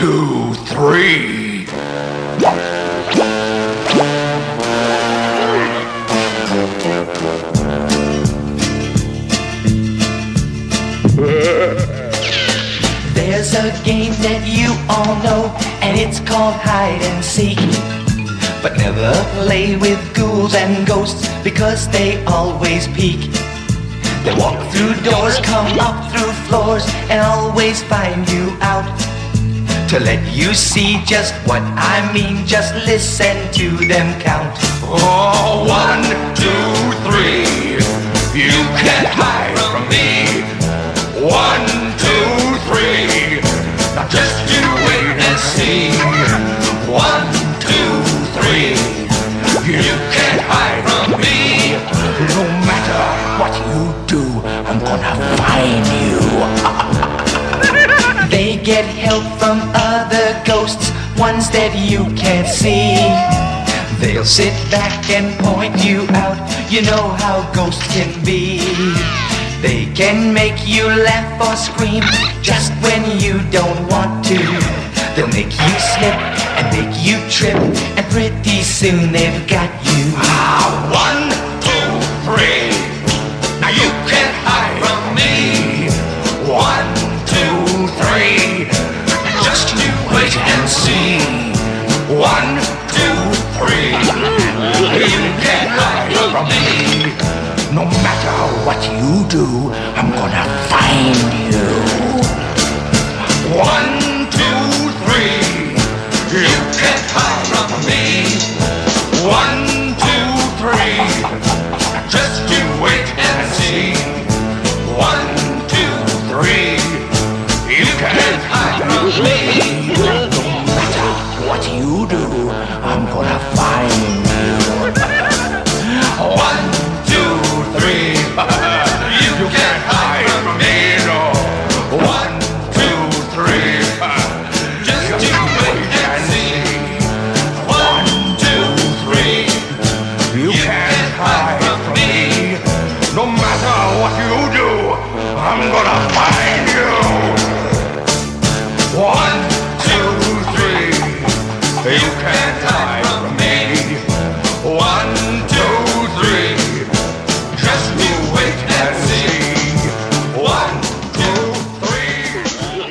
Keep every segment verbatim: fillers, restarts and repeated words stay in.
two, three. There's a game that you all know, and it's called hide and seek. But never play with ghouls and ghosts, because they always peek. They walk through doors, come up through floors, and always find you out. To let you see just what I mean, just listen to them count. Oh, one, two, three. You can't hide from me. One, two, three. Now just you wait and see. One, two, three. You can't hide from me. No matter what you do, I'm gonna find you. They get help from other ghosts, ones that you can't see. They'll sit back and point you out. You know how ghosts can be. They can make you laugh or scream just when you don't want to. They'll make you slip and make you trip, and pretty soon they've got you. Ah, one, two, three. Now you can't hide from me. One, two, three. Just you wait and see. One, two, three. You can't hide from me. No matter what you do, I'm gonna find you. One, two, three. You can't hide from me. One, two, three. Just you wait and see. One, two, three. You can't hide from me. No matter what you do, I'm gonna find you. One, two, three. You can't hide from me, no. One, two, three. Just you wait and see. One, two, three. You can't hide from me. No matter what you do, I'm gonna find you. One, two, three. You can't hide from me. One, two, three. Just you wait and see. One, two, three.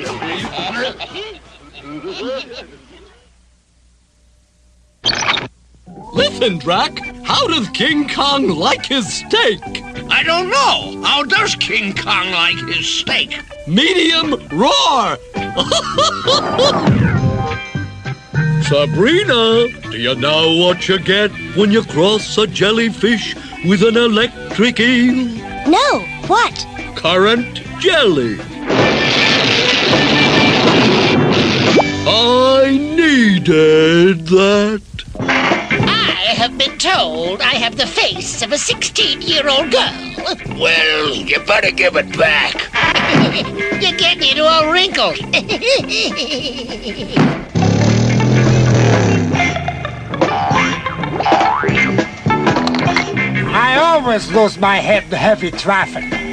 Listen, Drac, how does King Kong like his steak? I don't know. How does King Kong like his steak? Medium roar! Sabrina, do you know what you get when you cross a jellyfish with an electric eel? No, what? Current jelly. I needed that. I have been told I have the face of a sixteen-year-old girl. Well, you better give it back. You're getting it all wrinkled. I always lose my head in heavy traffic.